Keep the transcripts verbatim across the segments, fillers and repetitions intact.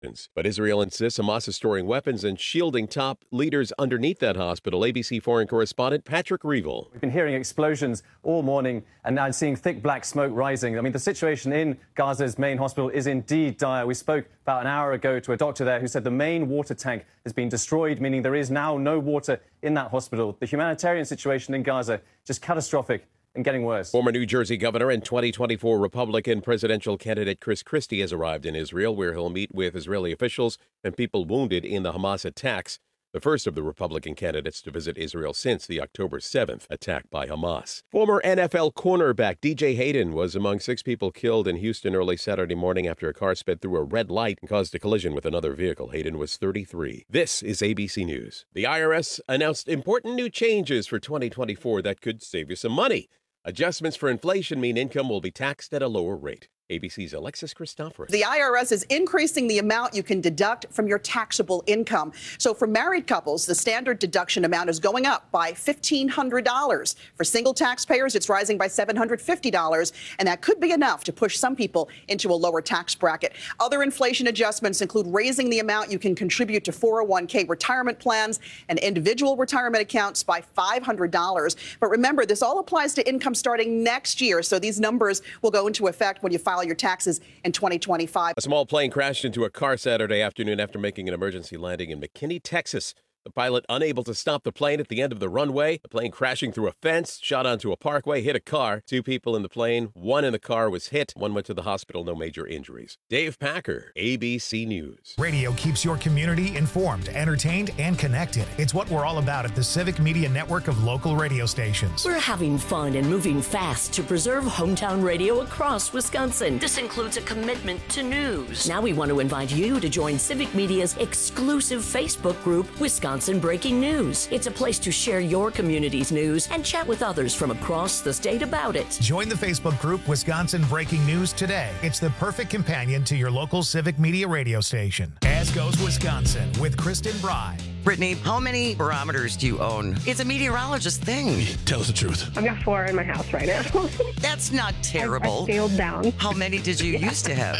But Israel insists Hamas is storing weapons and shielding top leaders underneath that hospital. A B C foreign correspondent Patrick Reevell. We've been hearing explosions all morning and now seeing thick black smoke rising. I mean, the situation in Gaza's main hospital is indeed dire. We spoke about an hour ago to a doctor there who said the main water tank has been destroyed, meaning there is now no water in that hospital. The humanitarian situation in Gaza just catastrophic and getting worse. Former New Jersey governor and twenty twenty-four Republican presidential candidate Chris Christie has arrived in Israel, where he'll meet with Israeli officials and people wounded in the Hamas attacks, the first of the Republican candidates to visit Israel since the October seventh attack by Hamas. Former N F L cornerback D J Hayden was among six people killed in Houston early Saturday morning after a car sped through a red light and caused a collision with another vehicle. Hayden was thirty-three. This is A B C News. The I R S announced important new changes for twenty twenty-four that could save you some money. Adjustments for inflation mean income will be taxed at a lower rate. A B C's Alexis Christoforous. The I R S is increasing the amount you can deduct from your taxable income. So for married couples, the standard deduction amount is going up by fifteen hundred dollars. For single taxpayers, it's rising by seven hundred fifty dollars, and that could be enough to push some people into a lower tax bracket. Other inflation adjustments include raising the amount you can contribute to four oh one k retirement plans and individual retirement accounts by five hundred dollars. But remember, this all applies to income starting next year, so these numbers will go into effect when you file your taxes in twenty twenty-five. A small plane crashed into a car Saturday afternoon after making an emergency landing in McKinney, Texas. The pilot unable to stop the plane at the end of the runway. The plane crashing through a fence, shot onto a parkway, hit a car. Two people in the plane. One in the car was hit. One went to the hospital. No major injuries. Dave Packer, A B C News. Radio keeps your community informed, entertained, and connected. It's what we're all about at the Civic Media Network of local radio stations. We're having fun and moving fast to preserve hometown radio across Wisconsin. This includes a commitment to news. Now we want to invite you to join Civic Media's exclusive Facebook group, Wisconsin Breaking News. It's a place to share your community's news and chat with others from across the state about it. Join the Facebook group Wisconsin Breaking News today. It's the perfect companion to your local Civic Media radio station. As goes Wisconsin with Kristen Bry. Brittany, how many barometers do you own? It's a meteorologist thing. Tell us the truth. I've got four in my house right now. That's not terrible. I, I scaled down. How many did you yeah. used to have?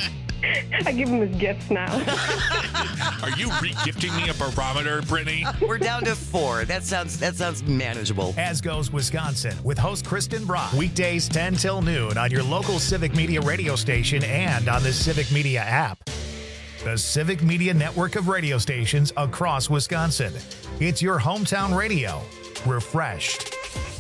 I give them as gifts now. Are you re-gifting me a barometer, Brittany? We're down to four. That sounds that sounds manageable. As goes Wisconsin with host Kristen Brock. Weekdays ten till noon on your local Civic Media radio station and on the Civic Media app. The Civic Media network of radio stations across Wisconsin. It's your hometown radio. Refreshed.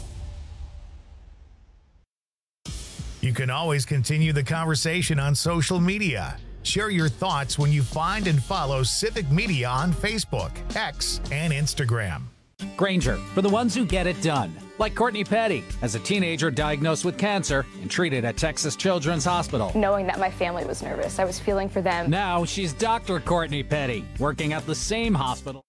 You can always continue the conversation on social media. Share your thoughts when you find and follow Civic Media on Facebook, X, and Instagram. Grainger, for the ones who get it done. Like Courtney Petty, as a teenager diagnosed with cancer and treated at Texas Children's Hospital. Knowing that my family was nervous, I was feeling for them. Now she's Doctor Courtney Petty, working at the same hospital.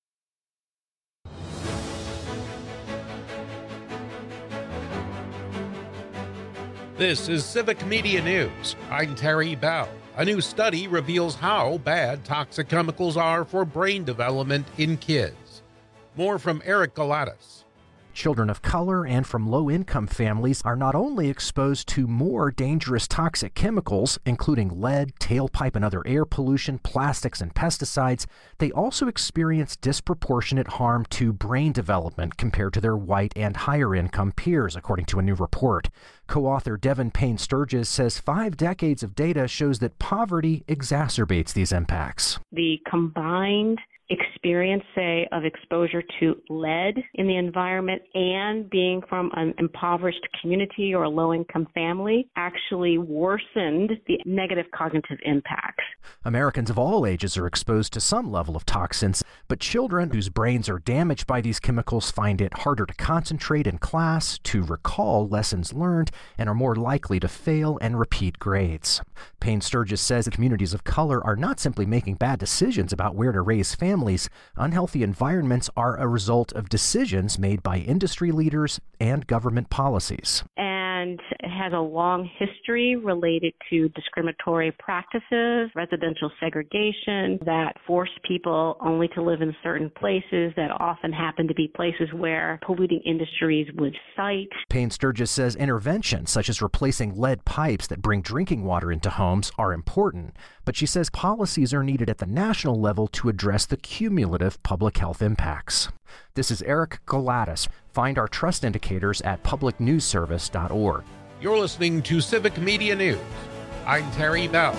This is Civic Media News. I'm Terry Bell. A new study reveals how bad toxic chemicals are for brain development in kids. More from Eric Galatis. Children of color and from low-income families are not only exposed to more dangerous toxic chemicals, including lead, tailpipe and other air pollution, plastics and pesticides, they also experience disproportionate harm to brain development compared to their white and higher-income peers, according to a new report. Co-author Devin Payne Sturgis says five decades of data shows that poverty exacerbates these impacts. The combined experience, say, of exposure to lead in the environment and being from an impoverished community or a low-income family actually worsened the negative cognitive impacts. Americans of all ages are exposed to some level of toxins, but children whose brains are damaged by these chemicals find it harder to concentrate in class, to recall lessons learned, and are more likely to fail and repeat grades. Payne Sturgis says that communities of color are not simply making bad decisions about where to raise families. Families, unhealthy environments are a result of decisions made by industry leaders and government policies. And and has a long history related to discriminatory practices, residential segregation that force people only to live in certain places that often happen to be places where polluting industries would site. Payne Sturgis says interventions such as replacing lead pipes that bring drinking water into homes are important, but she says policies are needed at the national level to address the cumulative public health impacts. This is Eric Galatis. Find our trust indicators at public news service dot org. You're listening to Civic Media News. I'm Terry Bell.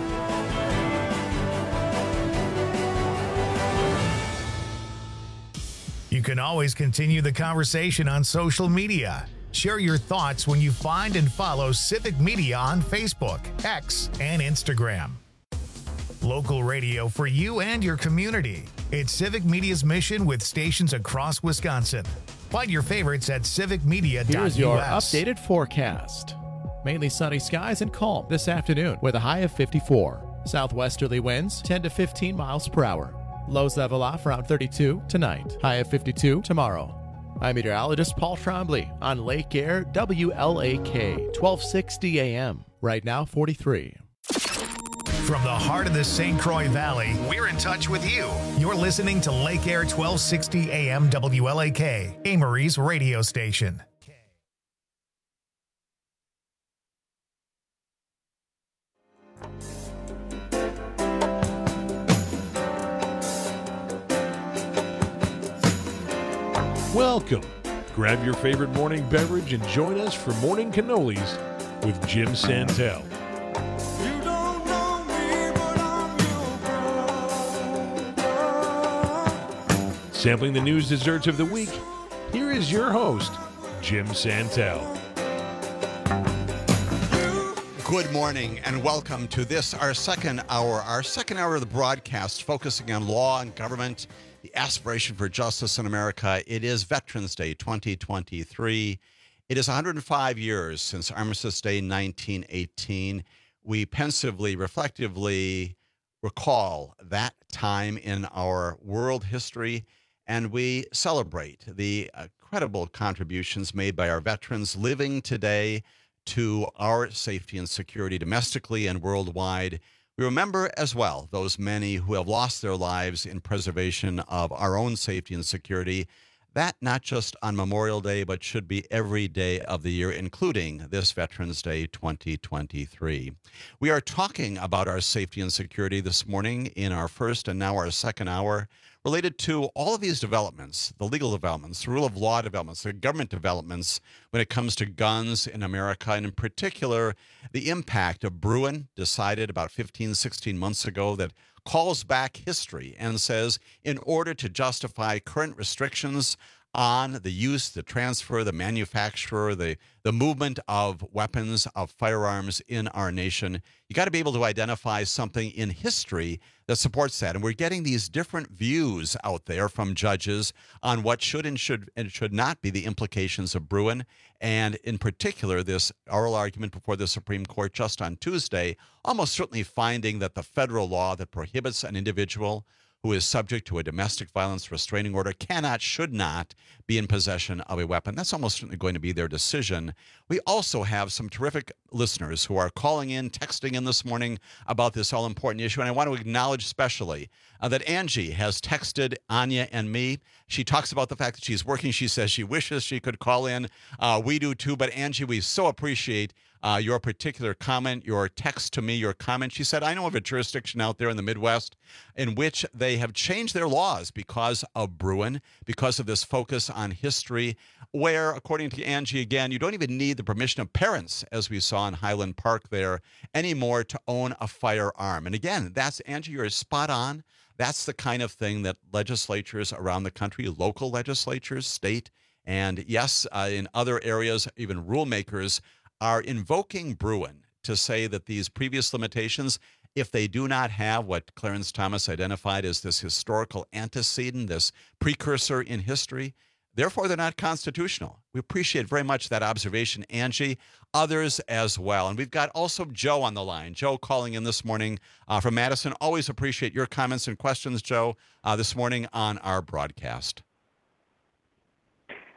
You can always continue the conversation on social media. Share your thoughts when you find and follow Civic Media on Facebook, X, and Instagram. Local radio for you and your community. It's Civic Media's mission with stations across Wisconsin. Find your favorites at civic media dot u s. Here's your updated forecast. Mainly sunny skies and calm this afternoon with a high of fifty-four. Southwesterly winds ten to fifteen miles per hour. Lows level off around thirty-two tonight. High of fifty-two tomorrow. I'm meteorologist Paul Trombley on Lake Air W L A K twelve sixty A M. Right now forty-three. From the heart of the Saint Croix Valley, we're in touch with you. You're listening to Lake Air twelve sixty A M W L A K, Amory's radio station. Welcome. Grab your favorite morning beverage and join us for Morning Cannolis with Jim Santel. Sampling the news desserts of the week, here is your host, Jim Santel. Good morning and welcome to this, our second hour, our second hour of the broadcast focusing on law and government, the aspiration for justice in America. It is Veterans Day twenty twenty-three. It is one hundred five years since Armistice Day nineteen eighteen. We pensively, reflectively recall that time in our world history, and we celebrate the incredible contributions made by our veterans living today to our safety and security domestically and worldwide. We remember as well those many who have lost their lives in preservation of our own safety and security. That not just on Memorial Day, but should be every day of the year, including this Veterans Day twenty twenty-three. We are talking about our safety and security this morning in our first and now our second hour, related to all of these developments, the legal developments, the rule of law developments, the government developments when it comes to guns in America, and in particular, the impact of Bruen, decided about fifteen, sixteen months ago, that calls back history and says, in order to justify current restrictions on the use, the transfer, the manufacture, the, the movement of weapons, of firearms in our nation, you got to be able to identify something in history that supports that. And we're getting these different views out there from judges on what should and should and should not be the implications of Bruen. And in particular, this oral argument before the Supreme Court just on Tuesday, almost certainly finding that the federal law that prohibits an individual who is subject to a domestic violence restraining order cannot, should not be in possession of a weapon. That's almost certainly going to be their decision. We also have some terrific listeners who are calling in, texting in this morning about this all-important issue. And I want to acknowledge especially uh, that Angie has texted Anya and me. She talks about the fact that she's working. She says she wishes she could call in. Uh, we do too. But Angie, we so appreciate Uh, your particular comment, your text to me, your comment. She said, I know of a jurisdiction out there in the Midwest in which they have changed their laws because of Bruen, because of this focus on history, where, according to Angie, again, you don't even need the permission of parents, as we saw in Highland Park there, anymore to own a firearm. And again, that's, Angie, you're spot on. That's the kind of thing that legislatures around the country, local legislatures, state, and yes, uh, in other areas, even rulemakers, are invoking Bruen to say that these previous limitations, if they do not have what Clarence Thomas identified as this historical antecedent, this precursor in history, therefore they're not constitutional. We appreciate very much that observation, Angie, others as well. And we've got also Joe on the line. Joe calling in this morning uh, from Madison. Always appreciate your comments and questions, Joe, uh, this morning on our broadcast.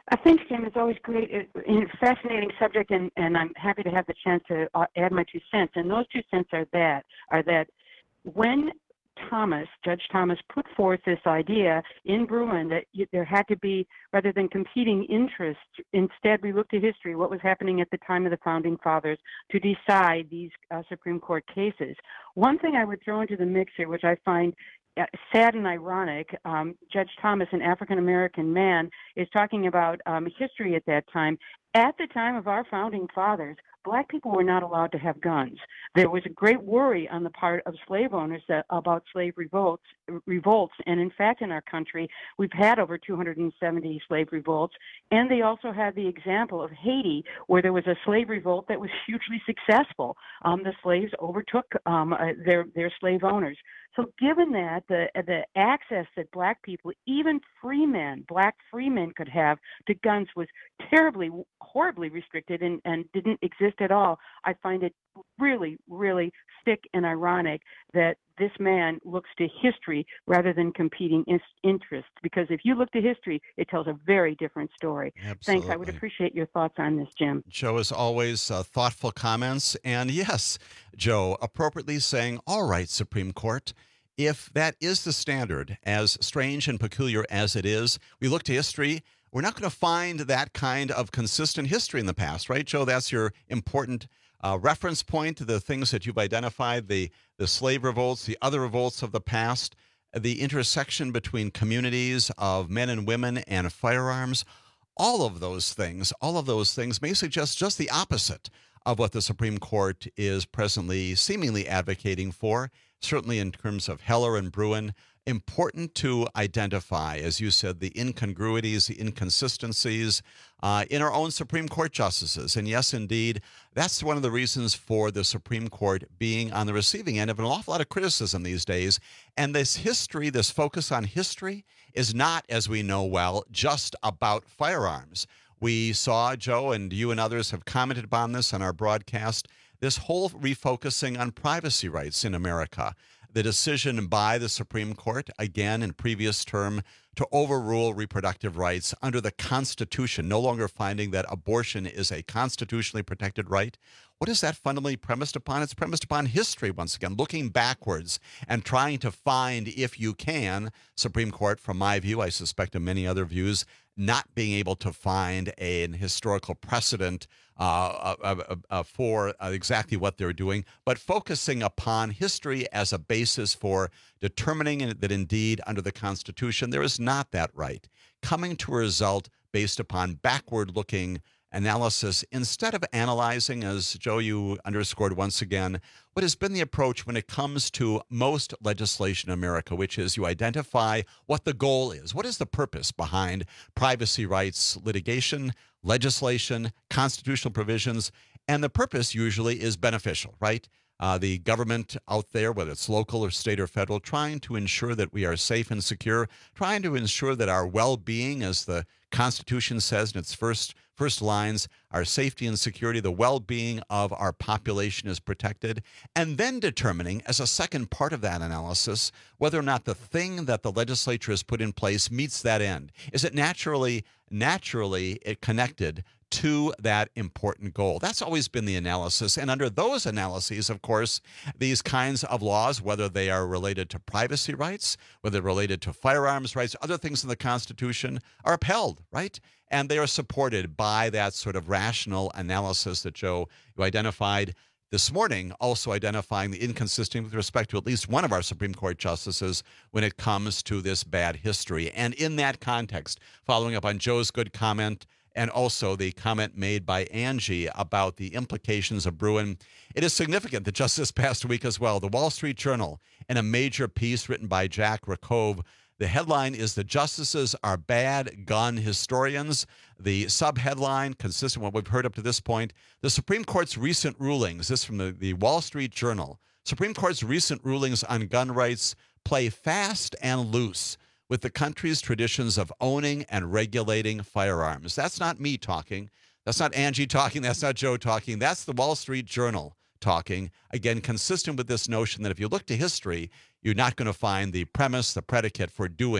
Uh, thanks, Jim. It's always great, it, it's a fascinating subject, and, and I'm happy to have the chance to uh, add my two cents. And those two cents are that are that when Thomas, Judge Thomas, put forth this idea in Bruen that you, there had to be, rather than competing interests, instead we looked at history, what was happening at the time of the Founding Fathers, to decide these uh, Supreme Court cases. One thing I would throw into the mix here, which I find uh, sad and ironic, um, Judge Thomas, an African-American man, is talking about um, history at that time. At the time of our Founding Fathers, Black people were not allowed to have guns. There was a great worry on the part of slave owners that, about slave revolts, revolts, and in fact, in our country, we've had over two hundred seventy slave revolts, and they also had the example of Haiti, where there was a slave revolt that was hugely successful. Um, the slaves overtook um, uh, their their slave owners. So given that, the the access that Black people, even free men, Black free men could have to guns was terribly, horribly restricted and, and didn't exist at all, I find it really, really sick and ironic that this man looks to history rather than competing in- interests. Because if you look to history, it tells a very different story. Absolutely. Thanks. I would appreciate your thoughts on this, Jim. Joe, as always, uh, thoughtful comments. And yes, Joe, appropriately saying, all right, Supreme Court, if that is the standard, as strange and peculiar as it is, we look to history, we're not going to find that kind of consistent history in the past, right, Joe? That's your important uh, reference point to the things that you've identified, the, the slave revolts, the other revolts of the past, the intersection between communities of men and women and firearms. All of those things, all of those things may suggest just the opposite of what the Supreme Court is presently seemingly advocating for, certainly in terms of Heller and Bruen. Important to identify, as you said, the incongruities, the inconsistencies uh, in our own Supreme Court justices. And yes, indeed, that's one of the reasons for the Supreme Court being on the receiving end of an awful lot of criticism these days. And this history, this focus on history, is not, as we know well, just about firearms. We saw, Joe, and you and others have commented upon this on our broadcast, this whole refocusing on privacy rights in America. The decision by the Supreme Court, again in previous term, to overrule reproductive rights under the Constitution, no longer finding that abortion is a constitutionally protected right. What is that fundamentally premised upon? It's premised upon history, once again, looking backwards and trying to find, if you can, Supreme Court, from my view, I suspect of many other views, not being able to find a, an historical precedent uh, uh, uh, uh, for uh, exactly what they're doing, but focusing upon history as a basis for determining that indeed under the Constitution there is not that right, coming to a result based upon backward-looking analysis instead of analyzing, as Joe, you underscored once again, what has been the approach when it comes to most legislation in America, which is you identify what the goal is. What is the purpose behind privacy rights litigation, legislation, constitutional provisions? And the purpose usually is beneficial, right? Uh, the government out there, whether it's local or state or federal, trying to ensure that we are safe and secure, trying to ensure that our well-being, as the Constitution says in its first first lines, our safety and security, the well-being of our population is protected, and then determining, as a second part of that analysis, whether or not the thing that the legislature has put in place meets that end. Is it naturally, naturally it connected to that important goal? That's always been the analysis. And under those analyses, of course, these kinds of laws, whether they are related to privacy rights, whether they're related to firearms rights, other things in the Constitution, are upheld, right? And they are supported by that sort of rational analysis that, Joe, you identified this morning, also identifying the inconsistency with respect to at least one of our Supreme Court justices when it comes to this bad history. And in that context, following up on Joe's good comment, and also the comment made by Angie about the implications of Bruen, it is significant that just this past week as well, the Wall Street Journal, in a major piece written by Jack Rakove, the headline is "The Justices Are Bad Gun Historians." The subheadline, consistent with what we've heard up to this point, the Supreme Court's recent rulings, this from the, the Wall Street Journal, Supreme Court's recent rulings on gun rights play fast and loose with the country's traditions of owning and regulating firearms. That's not me talking. That's not Angie talking. That's not Joe talking. That's the Wall Street Journal talking. Again, consistent with this notion that if you look to history, you're not going to find the premise, the predicate for doing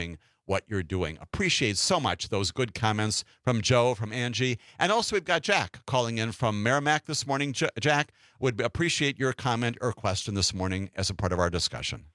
what you're doing. Appreciate so much those good comments from Joe, from Angie. And also we've got Jack calling in from Merrimack this morning. J- Jack, would appreciate your comment or question this morning as a part of our discussion.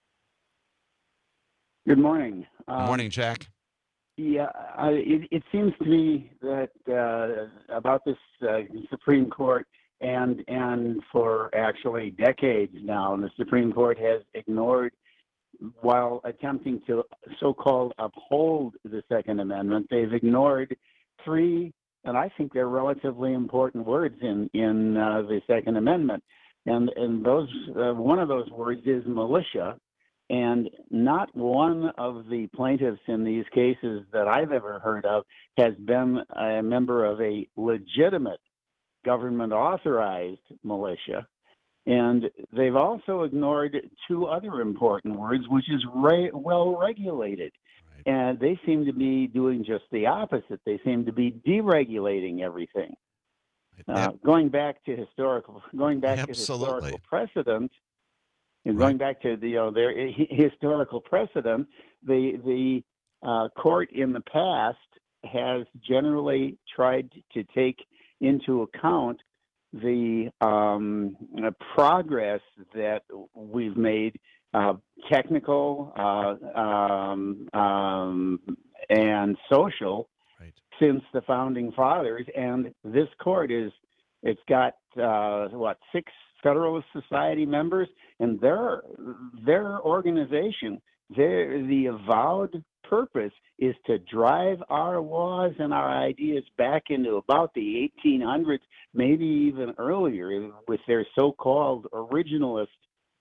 Good morning. Good Um, morning, Jack. Yeah, I, it, it seems to me that uh, about this uh, Supreme Court, and and for actually decades now, the Supreme Court has ignored, while attempting to so-called uphold the Second Amendment, they've ignored three, and I think they're relatively important words in in uh, the Second Amendment, and and those uh, one of those words is militia. And not one of the plaintiffs in these cases that I've ever heard of has been a member of a legitimate government-authorized militia. And they've also ignored two other important words, which is re- well-regulated. Right. And they seem to be doing just the opposite. They seem to be deregulating everything. Uh, going back to historical, going back Absolutely. to historical precedent, and Right. going back to the you know, their hi- historical precedent, the the uh, court in the past has generally tried to take into account the um, uh, progress that we've made, uh, technical uh, um, um, and social, right. since the founding fathers. And this court is, it's got uh, what, six Federalist Society members, and their their organization, their the avowed purpose is to drive our laws and our ideas back into about the eighteen hundreds, maybe even earlier, with their so-called originalist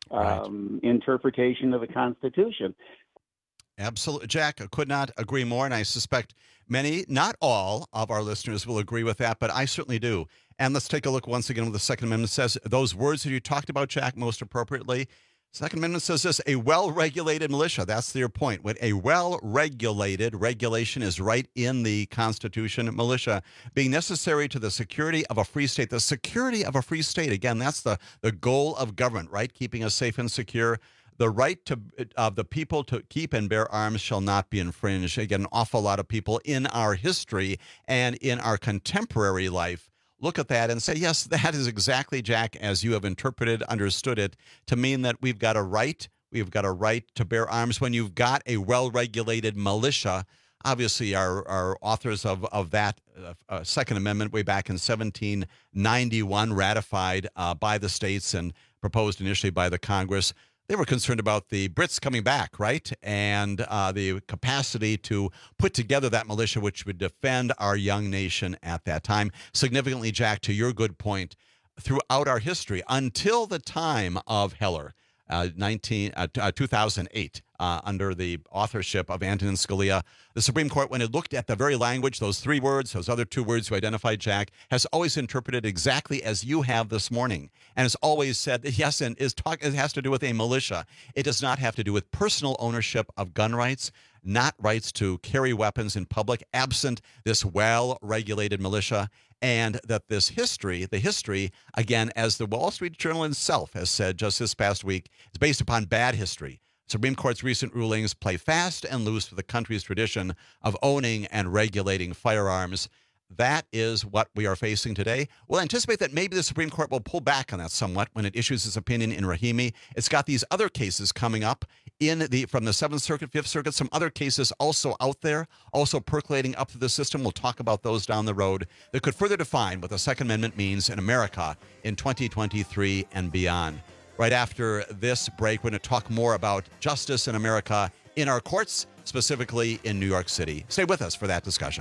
um, right. interpretation of the Constitution. Absolutely. Jack, I could not agree more, and I suspect many, not all, of our listeners will agree with that, but I certainly do. And let's take a look once again what the Second Amendment says. Those words that you talked about, Jack, most appropriately. Second Amendment says this: a well-regulated militia. That's their point. When a well-regulated, regulation is right in the Constitution, militia being necessary to the security of a free state. The security of a free state, again, that's the, the goal of government, right? Keeping us safe and secure. The right to of the people to keep and bear arms shall not be infringed. Again, an awful lot of people in our history and in our contemporary life look at that and say, yes, that is exactly, Jack, as you have interpreted, understood it, to mean that we've got a right, we've got a right to bear arms when you've got a well-regulated militia. Obviously, our, our authors of, of that uh, uh, Second Amendment way back in seventeen ninety-one, ratified uh, by the states and proposed initially by the Congress, they were concerned about the Brits coming back, right? And uh, the capacity to put together that militia which would defend our young nation at that time. Significantly, Jack, to your good point, throughout our history, until the time of Heller, uh, nineteen, uh, uh, two thousand eight, uh, under the authorship of Antonin Scalia, the Supreme Court, when it looked at the very language, those three words, those other two words you identified, Jack, has always interpreted exactly as you have this morning, and has always said that, yes, and is talk, it has to do with a militia. It does not have to do with personal ownership of gun rights, not rights to carry weapons in public, absent this well-regulated militia. And that this history, the history, again, as the Wall Street Journal itself has said just this past week, is based upon bad history. Supreme Court's recent rulings play fast and loose with the country's tradition of owning and regulating firearms. That is what we are facing today. We'll anticipate that maybe the Supreme Court will pull back on that somewhat when it issues its opinion in Rahimi. It's got these other cases coming up in the from the Seventh Circuit, Fifth Circuit, some other cases also out there, also percolating up through the system. We'll talk about those down the road that could further define what the Second Amendment means in America in twenty twenty-three and beyond. Right after this break, we're going to talk more about justice in America in our courts, specifically in New York City. Stay with us for that discussion.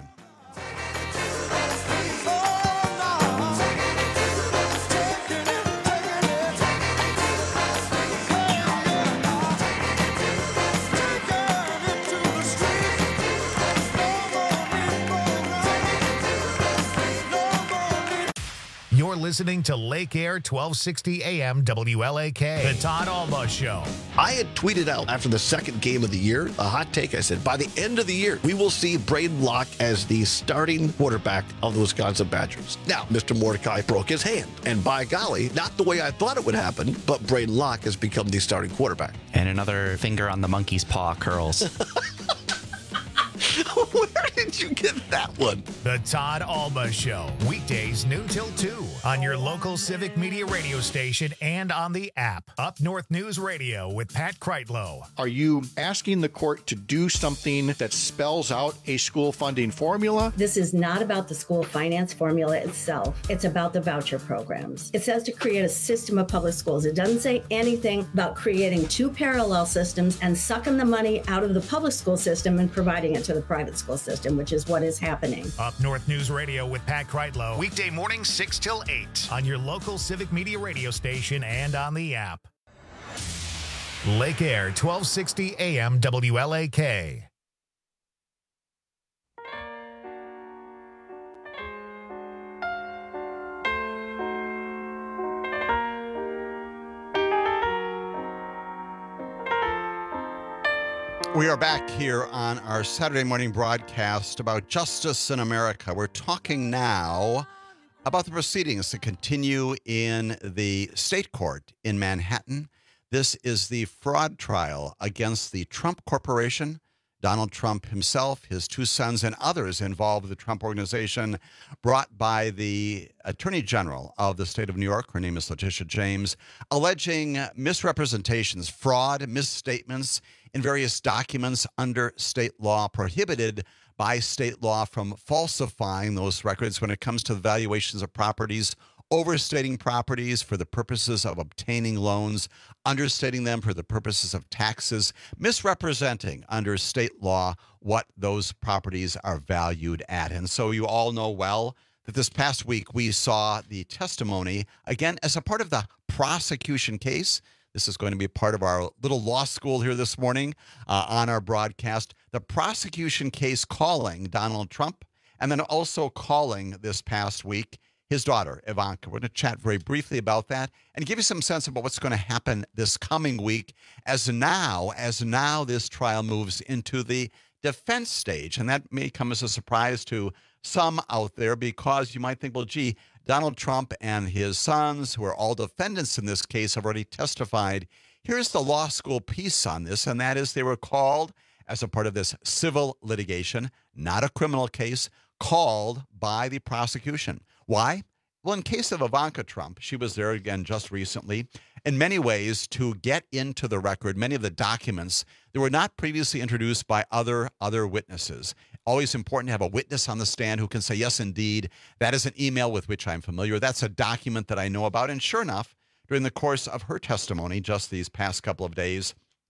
You're listening to Lake Air twelve sixty A M W L A K, the Todd Alba Show. I had tweeted out after the second game of the year, a hot take. I said, by the end of the year, we will see Braden Locke as the starting quarterback of the Wisconsin Badgers. Now, Mister Mordecai broke his hand. And by golly, not the way I thought it would happen, but Braden Locke has become the starting quarterback. And another finger on the monkey's paw curls. Where did you get that one? The Todd Alba Show, weekdays noon till two on your local Civic Media radio station and on the app. Up North News Radio with Pat Kreitlow. Are you asking the court to do something that spells out a school funding formula? This is not about the school finance formula itself. It's about the voucher programs. It says to create a system of public schools. It doesn't say anything about creating two parallel systems and sucking the money out of the public school system and providing it to the private school system, which is what is happening. Up North News Radio with Pat Kreitlow, weekday mornings six till eight on your local Civic Media radio station and on the app. Lake Air, twelve sixty A M W L A K. We are back here on our Saturday morning broadcast about justice in America. We're talking now about the proceedings that continue in the state court in Manhattan. This is the fraud trial against the Trump Corporation. Donald Trump himself, his two sons, and others involved with the Trump Organization, brought by the Attorney General of the state of New York. Her name is Letitia James, alleging misrepresentations, fraud, misstatements in various documents under state law, prohibited by state law from falsifying those records when it comes to the valuations of properties, overstating properties for the purposes of obtaining loans, understating them for the purposes of taxes, misrepresenting under state law what those properties are valued at. And so you all know well that this past week we saw the testimony, again, as a part of the prosecution case. This is going to be part of our little law school here this morning uh, on our broadcast. The prosecution case calling Donald Trump, and then also calling this past week his daughter, Ivanka. We're going to chat very briefly about that and give you some sense about what's going to happen this coming week as now, as now this trial moves into the defense stage. And that may come as a surprise to some out there, because you might think, well, gee, Donald Trump and his sons, who are all defendants in this case, have already testified. Here's the law school piece on this, and that is they were called as a part of this civil litigation, not a criminal case, called by the prosecution. Why? Well, in case of Ivanka Trump, she was there again just recently, in many ways to get into the record many of the documents that were not previously introduced by other other witnesses. Always important to have a witness on the stand who can say, yes, indeed, that is an email with which I'm familiar. That's a document that I know about. And sure enough, during the course of her testimony just these past couple of days,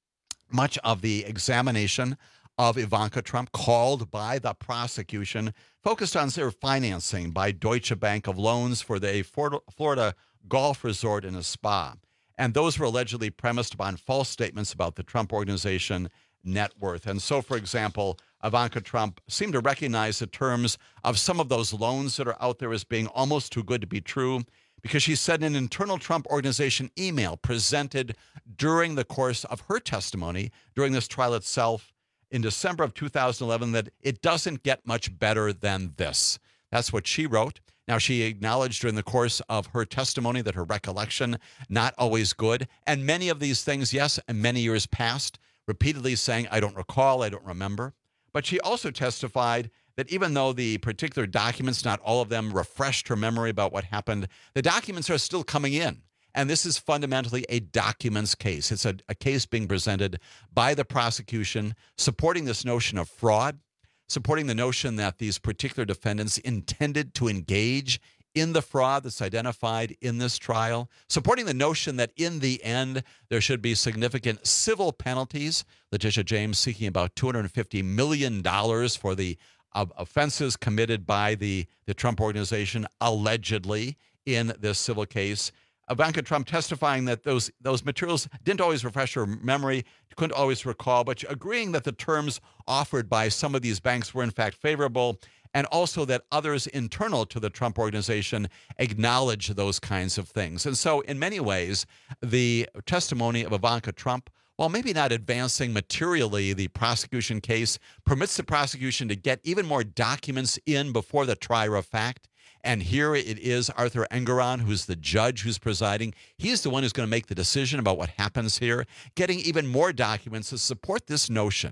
much of the examination of Ivanka Trump, called by the prosecution, focused on their financing by Deutsche Bank of loans for the Florida golf resort and a spa. And those were allegedly premised upon false statements about the Trump Organization net worth. And so, for example, Ivanka Trump seemed to recognize the terms of some of those loans that are out there as being almost too good to be true, because she said in an internal Trump Organization email presented during the course of her testimony during this trial itself in December of two thousand eleven that it doesn't get much better than this. That's what she wrote. Now, she acknowledged during the course of her testimony that her recollection, not always good. And many of these things, yes, and many years past, repeatedly saying, I don't recall, I don't remember. But she also testified that even though the particular documents, not all of them, refreshed her memory about what happened, the documents are still coming in. And this is fundamentally a documents case. It's a, a case being presented by the prosecution supporting this notion of fraud, supporting the notion that these particular defendants intended to engage in the fraud that's identified in this trial, supporting the notion that in the end there should be significant civil penalties. Letitia James seeking about two hundred fifty million dollars for the uh, offenses committed by the, the Trump Organization allegedly in this civil case. Ivanka Trump testifying that those those materials didn't always refresh her memory, couldn't always recall, but agreeing that the terms offered by some of these banks were in fact favorable, and also that others internal to the Trump Organization acknowledge those kinds of things. And so in many ways, the testimony of Ivanka Trump, while maybe not advancing materially the prosecution case, permits the prosecution to get even more documents in before the trier of fact. And here it is Arthur Engoron, who's the judge who's presiding. He's the one who's going to make the decision about what happens here, getting even more documents to support this notion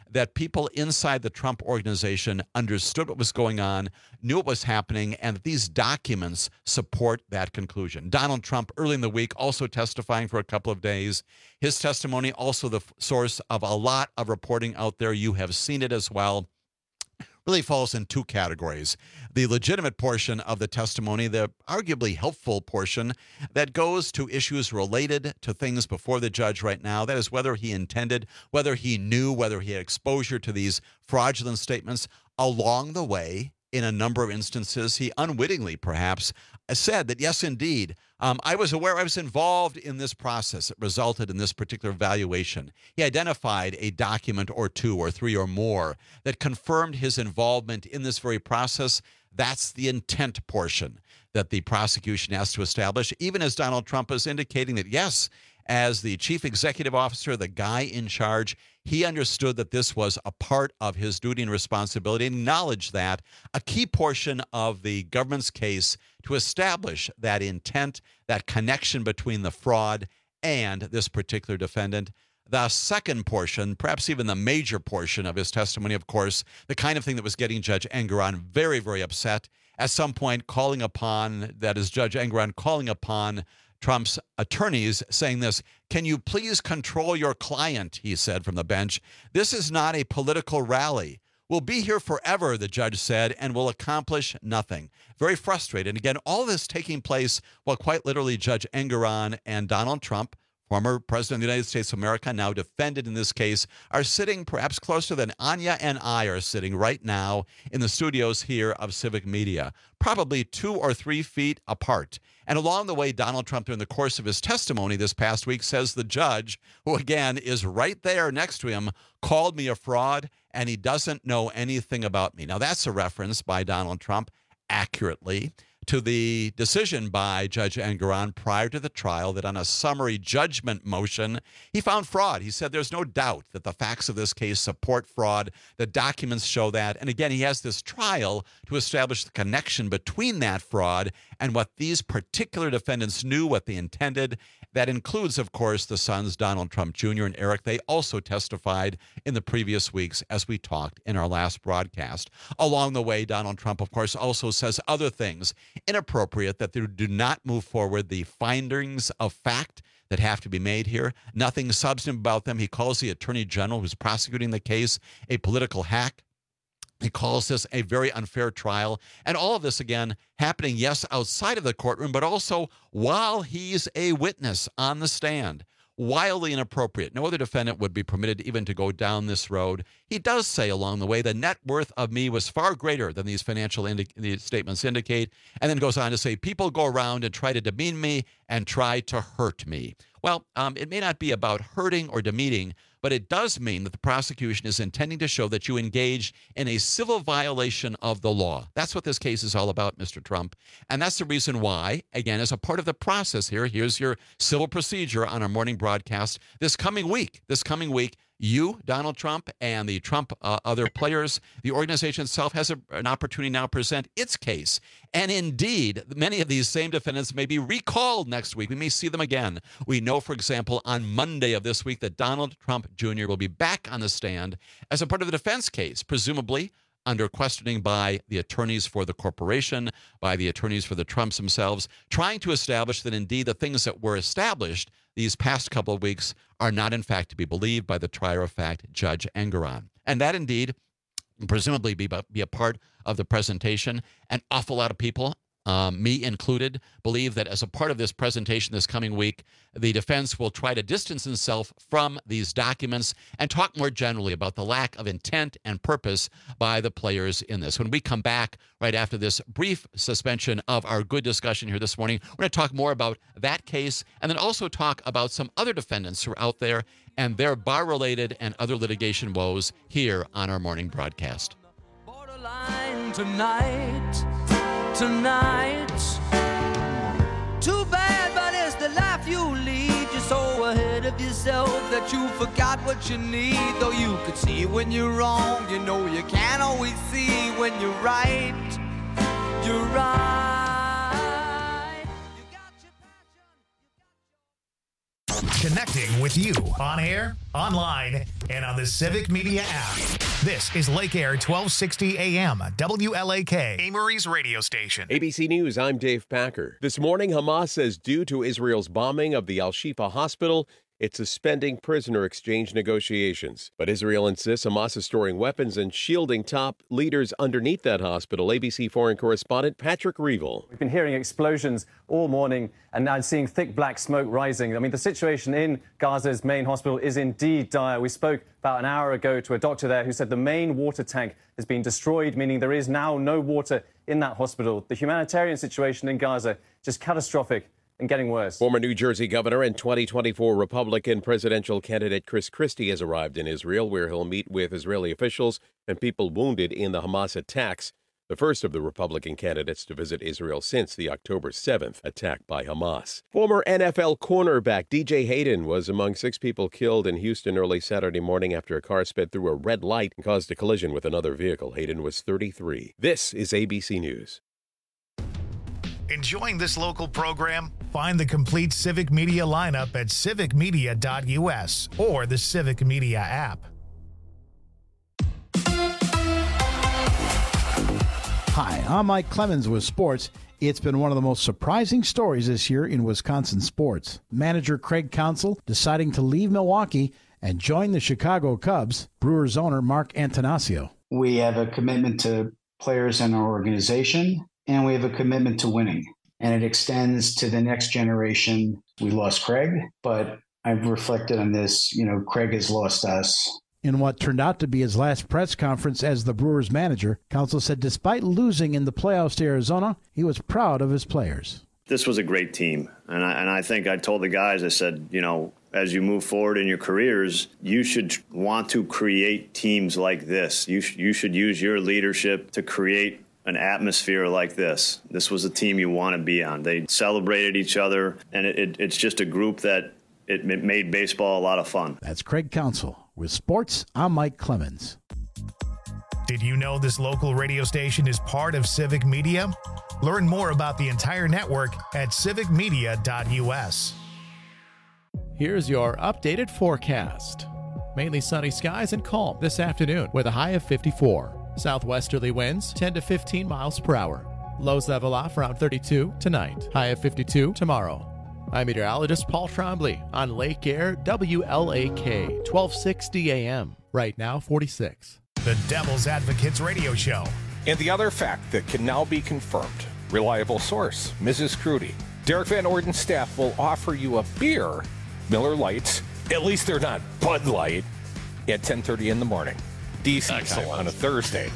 that people inside the Trump organization understood what was going on, knew what was happening, and that these documents support that conclusion. Donald Trump, early in the week, also testifying for a couple of days. His testimony also the f- source of a lot of reporting out there. You have seen it as well. Really falls in two categories. The legitimate portion of the testimony, the arguably helpful portion that goes to issues related to things before the judge right now. That is whether he intended, whether he knew, whether he had exposure to these fraudulent statements. Along the way, in a number of instances, he unwittingly perhaps said that, yes, indeed, um, I was aware, I was involved in this process that resulted in this particular valuation. He identified a document or two or three or more that confirmed his involvement in this very process. That's the intent portion that the prosecution has to establish, even as Donald Trump is indicating that, yes, as the chief executive officer, the guy in charge, he understood that this was a part of his duty and responsibility, and acknowledged that a key portion of the government's case to establish that intent, that connection between the fraud and this particular defendant. The second portion, perhaps even the major portion of his testimony, of course, the kind of thing that was getting Judge Engoron very, very upset, at some point calling upon, that is Judge Engoron calling upon Trump's attorneys, saying this, "Can you please control your client?" he said from the bench. "This is not a political rally. We'll be here forever," the judge said, "and will accomplish nothing." Very frustrated. And again, all this taking place while quite literally Judge Engoron and Donald Trump, former president of the United States of America, now defended in this case, are sitting perhaps closer than Anya and I are sitting right now in the studios here of Civic Media, probably two or three feet apart. And along the way, Donald Trump, during the course of his testimony this past week, says the judge, who again is right there next to him, called me a fraud, and he doesn't know anything about me. Now, that's a reference by Donald Trump accurately to the decision by Judge Engoron prior to the trial that on a summary judgment motion, he found fraud. He said there's no doubt that the facts of this case support fraud. The documents show that. And again, he has this trial to establish the connection between that fraud and what these particular defendants knew, what they intended. That includes, of course, the sons, Donald Trump Junior and Eric. They also testified in the previous weeks, as we talked in our last broadcast. Along the way, Donald Trump, of course, also says other things inappropriate, that they do not move forward the findings of fact that have to be made here. Nothing substantive about them. He calls the attorney general who's prosecuting the case a political hack. He calls this a very unfair trial. And all of this, again, happening, yes, outside of the courtroom, but also while he's a witness on the stand. Wildly inappropriate. No other defendant would be permitted even to go down this road. He does say along the way, the net worth of me was far greater than these financial indi- these statements indicate, and then goes on to say, people go around and try to demean me and try to hurt me. Well, um, it may not be about hurting or demeaning, but it does mean that the prosecution is intending to show that you engaged in a civil violation of the law. That's what this case is all about, Mister Trump. And that's the reason why, again, as a part of the process here, here's your civil procedure on our morning broadcast. This coming week, this coming week, you, Donald Trump, and the Trump uh, other players, the organization itself has a, an opportunity now to present its case. And indeed, many of these same defendants may be recalled next week. We may see them again. We know, for example, on Monday of this week that Donald Trump Junior will be back on the stand as a part of the defense case, presumably under questioning by the attorneys for the corporation, by the attorneys for the Trumps themselves, trying to establish that indeed the things that were established these past couple of weeks are not in fact to be believed by the trier of fact, Judge Engoron. And that indeed, presumably be, be a part of the presentation. An awful lot of people, um, me included, believe that as a part of this presentation this coming week, the defense will try to distance itself from these documents and talk more generally about the lack of intent and purpose by the players in this. When we come back right after this brief suspension of our good discussion here this morning, we're going to talk more about that case and then also talk about some other defendants who are out there and their bar-related and other litigation woes here on our morning broadcast. Borderline tonight, tonight. Too bad, but it's the life you lead. You're so ahead of yourself that you forgot what you need. Though you could see when you're wrong, you know you can't always see when you're right. You're right. connecting with you on air, online, and on the Civic Media app. This is Lake Air twelve sixty A M, W L A K, Amory's radio station. A B C News, I'm Dave Packer. This morning, Hamas says due to Israel's bombing of the Al-Shifa hospital, it's suspending prisoner exchange negotiations. But Israel insists Hamas is storing weapons and shielding top leaders underneath that hospital. A B C foreign correspondent Patrick Reevell. We've been hearing explosions all morning and now seeing thick black smoke rising. I mean, the situation in Gaza's main hospital is indeed dire. We spoke about an hour ago to a doctor there who said the main water tank has been destroyed, meaning there is now no water in that hospital. The humanitarian situation in Gaza just catastrophic and getting worse. Former New Jersey governor and twenty twenty-four Republican presidential candidate Chris Christie has arrived in Israel, where he'll meet with Israeli officials and people wounded in the Hamas attacks, the first of the Republican candidates to visit Israel since the October seventh attack by Hamas. Former N F L cornerback D J Hayden was among six people killed in Houston early Saturday morning after a car sped through a red light and caused a collision with another vehicle. Hayden was thirty-three. This is A B C News. Enjoying this local program? Find the complete Civic Media lineup at civic media dot U S or the Civic Media app. Hi, I'm Mike Clemens with sports. It's been one of the most surprising stories this year in Wisconsin sports. Manager Craig Counsell deciding to leave Milwaukee and join the Chicago Cubs. Brewers owner Mark Antanasio. We have a commitment to players in our organization, and we have a commitment to winning. And it extends to the next generation. We lost Craig, but I've reflected on this. You know, Craig has lost us. In what turned out to be his last press conference as the Brewers manager, Counsell said despite losing in the playoffs to Arizona, he was proud of his players. This was a great team. And I, and I think I told the guys, I said, you know, as you move forward in your careers, you should want to create teams like this. You, sh- you should use your leadership to create an atmosphere like this. This was a team you want to be on. They celebrated each other, and it, it, it's just a group that it, it made baseball a lot of fun. That's Craig Counsell. With sports, I'm Mike Clemens. Did you know this local radio station is part of Civic Media? Learn more about the entire network at civic media dot U S. Here's your updated forecast. Mainly sunny skies and calm this afternoon with a high of fifty-four. Southwesterly winds ten to fifteen miles per hour. Lows level off around thirty-two tonight. High of fifty-two tomorrow. I'm meteorologist Paul Trombley on Lake Air W L A K twelve sixty A M. Right now forty-six. The Devil's Advocates Radio Show. And the other fact that can now be confirmed. Reliable source, Missus Crudy. Derek Van Orden's staff will offer you a beer, Miller Lights, at least they're not Bud Light, at ten thirty in the morning. D C time on a Thursday.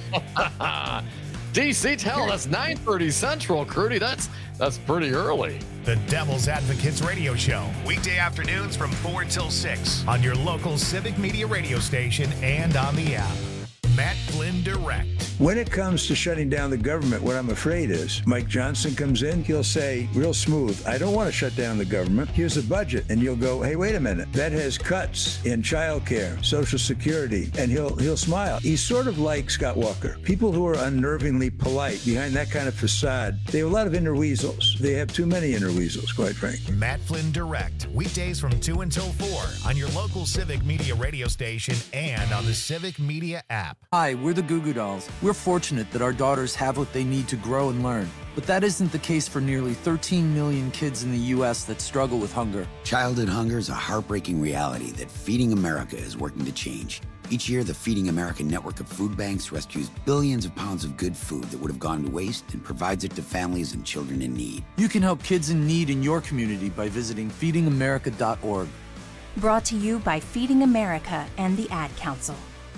D C, tell that's nine thirty Central, Crudy. That's that's pretty early. The Devil's Advocates Radio Show. Weekday afternoons from four till six on your local Civic Media radio station and on the app. Matt Flynn Direct. When it comes to shutting down the government, what I'm afraid is Mike Johnson comes in, he'll say real smooth, I don't want to shut down the government. Here's a budget. And you'll go, hey, wait a minute. That has cuts in childcare, Social Security, and he'll he'll smile. He's sort of like Scott Walker. People who are unnervingly polite behind that kind of facade, they have a lot of inner weasels. They have too many inner weasels, quite frankly. Matt Flynn Direct. Weekdays from two until four on your local Civic Media radio station and on the Civic Media app. Hi, we're the Goo Goo Dolls. We're fortunate that our daughters have what they need to grow and learn. But that isn't the case for nearly thirteen million kids in the U S that struggle with hunger. Childhood hunger is a heartbreaking reality that Feeding America is working to change. Each year, the Feeding America network of food banks rescues billions of pounds of good food that would have gone to waste and provides it to families and children in need. You can help kids in need in your community by visiting feeding america dot org. Brought to you by Feeding America and the Ad Council.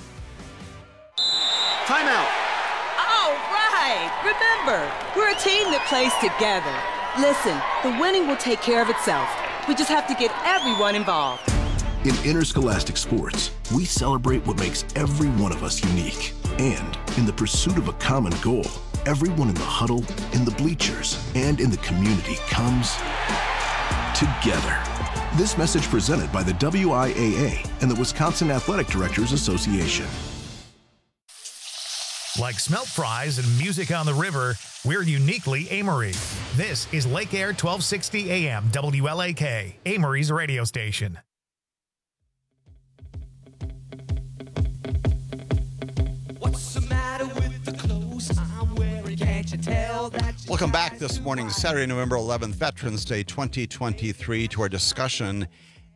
Timeout. All right. Remember, we're a team that plays together. Listen, the winning will take care of itself. We just have to get everyone involved. In interscholastic sports, we celebrate what makes every one of us unique. And in the pursuit of a common goal, everyone in the huddle, in the bleachers, and in the community comes together. This message presented by the W I A A and the Wisconsin Athletic Directors Association. Like smelt fries and music on the river, we're uniquely Amory. This is Lake Air twelve sixty A M W L A K, Amory's radio station. What's the matter with the clothes I'm wearing? Can't you tell that? Welcome back this morning, Saturday, November eleventh, Veterans Day twenty twenty-three, to our discussion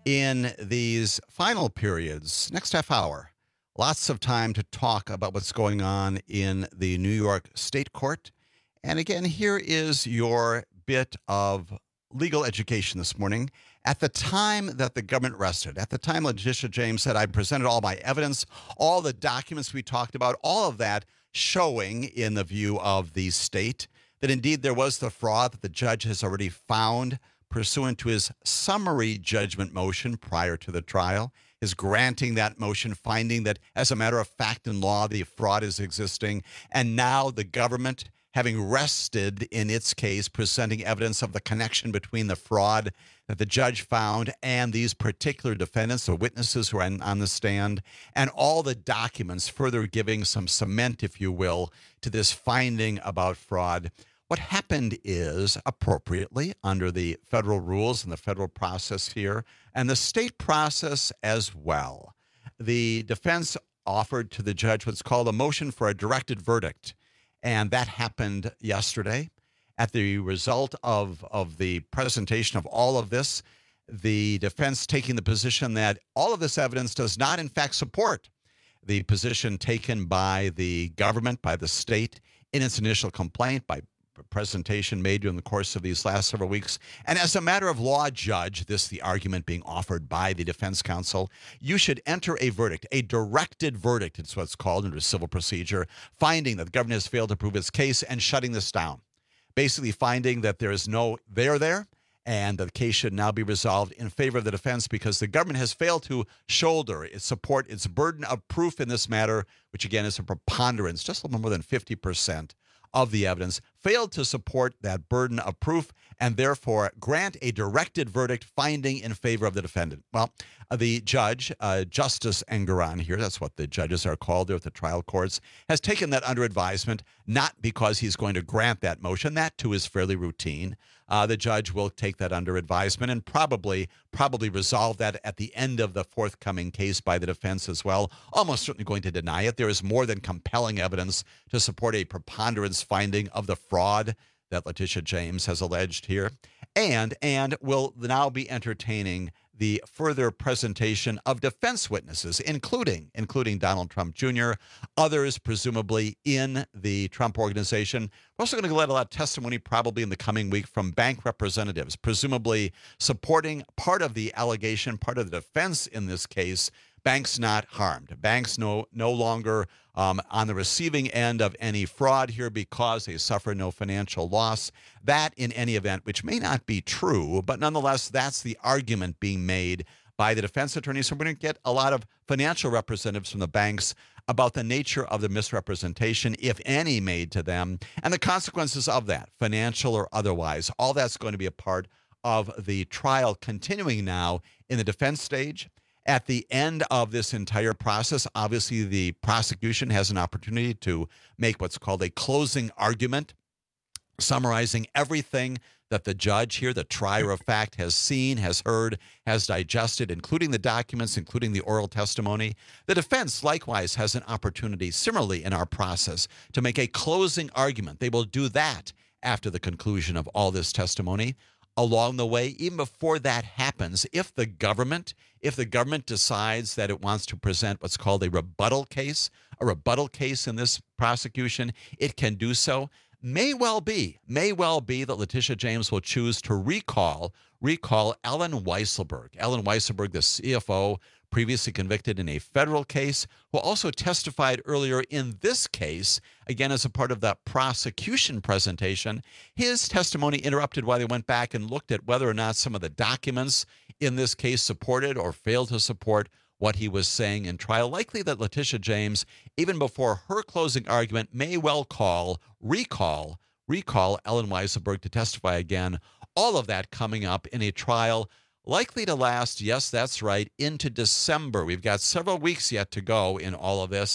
in these final periods. Next half hour, lots of time to talk about what's going on in the New York State Court. And again, here is your bit of legal education this morning. At the time that the government rested, at the time Letitia James said, I presented all my evidence, all the documents we talked about, all of that showing in the view of the state that indeed there was the fraud that the judge has already found pursuant to his summary judgment motion prior to the trial, is granting that motion, finding that as a matter of fact and law, the fraud is existing. And now the government, having rested in its case, presenting evidence of the connection between the fraud that the judge found and these particular defendants, the witnesses who are on, on the stand, and all the documents further giving some cement, if you will, to this finding about fraud. What happened is, appropriately, under the federal rules and the federal process here, and the state process as well, the defense offered to the judge what's called a motion for a directed verdict. And that happened yesterday. At the result of, of the presentation of all of this, the defense taking the position that all of this evidence does not, in fact, support the position taken by the government, by the state, in its initial complaint, by presentation made during the course of these last several weeks. And as a matter of law, Judge, this the argument being offered by the defense counsel, you should enter a verdict, a directed verdict, it's what's called under civil procedure, finding that the government has failed to prove its case and shutting this down. Basically finding that there is no there there, and the case should now be resolved in favor of the defense because the government has failed to shoulder its support, its burden of proof in this matter, which again is a preponderance, just a little more than fifty percent of the evidence, failed to support that burden of proof and therefore grant a directed verdict finding in favor of the defendant. Well, uh, the judge, uh, Justice Engoron here, that's what the judges are called there at the trial courts, has taken that under advisement, not because he's going to grant that motion. That, too, is fairly routine. Uh, the judge will take that under advisement and probably probably resolve that at the end of the forthcoming case by the defense as well. Almost certainly going to deny it. There is more than compelling evidence to support a preponderance finding of the fraud that Letitia James has alleged here, and and will now be entertaining the further presentation of defense witnesses, including including Donald Trump Junior, others presumably in the Trump organization. We're also going to let a lot of testimony probably in the coming week from bank representatives, presumably supporting part of the allegation, part of the defense in this case. Banks not harmed. Banks no no longer um, on the receiving end of any fraud here because they suffer no financial loss. That, in any event, which may not be true, but nonetheless, that's the argument being made by the defense attorneys. So we're going to get a lot of financial representatives from the banks about the nature of the misrepresentation, if any, made to them, and the consequences of that, financial or otherwise. All that's going to be a part of the trial continuing now in the defense stage. At the end of this entire process, obviously the prosecution has an opportunity to make what's called a closing argument, summarizing everything that the judge here, the trier of fact, has seen, has heard, has digested, including the documents, including the oral testimony. The defense, likewise, has an opportunity, similarly in our process, to make a closing argument. They will do that after the conclusion of all this testimony. Along the way, even before that happens, if the government, if the government decides that it wants to present what's called a rebuttal case, a rebuttal case in this prosecution, it can do so. May well be, may well be that Letitia James will choose to recall, recall Ellen Weisselberg. Ellen Weisselberg, the C F O, previously convicted in a federal case, who also testified earlier in this case, again as a part of the prosecution presentation. His testimony interrupted while they went back and looked at whether or not some of the documents in this case supported or failed to support what he was saying in trial. Likely that Letitia James, even before her closing argument, may well call, recall, recall Ellen Weisselberg to testify again. All of that coming up in a trial likely to last, yes, that's right, into December. We've got several weeks yet to go in all of this.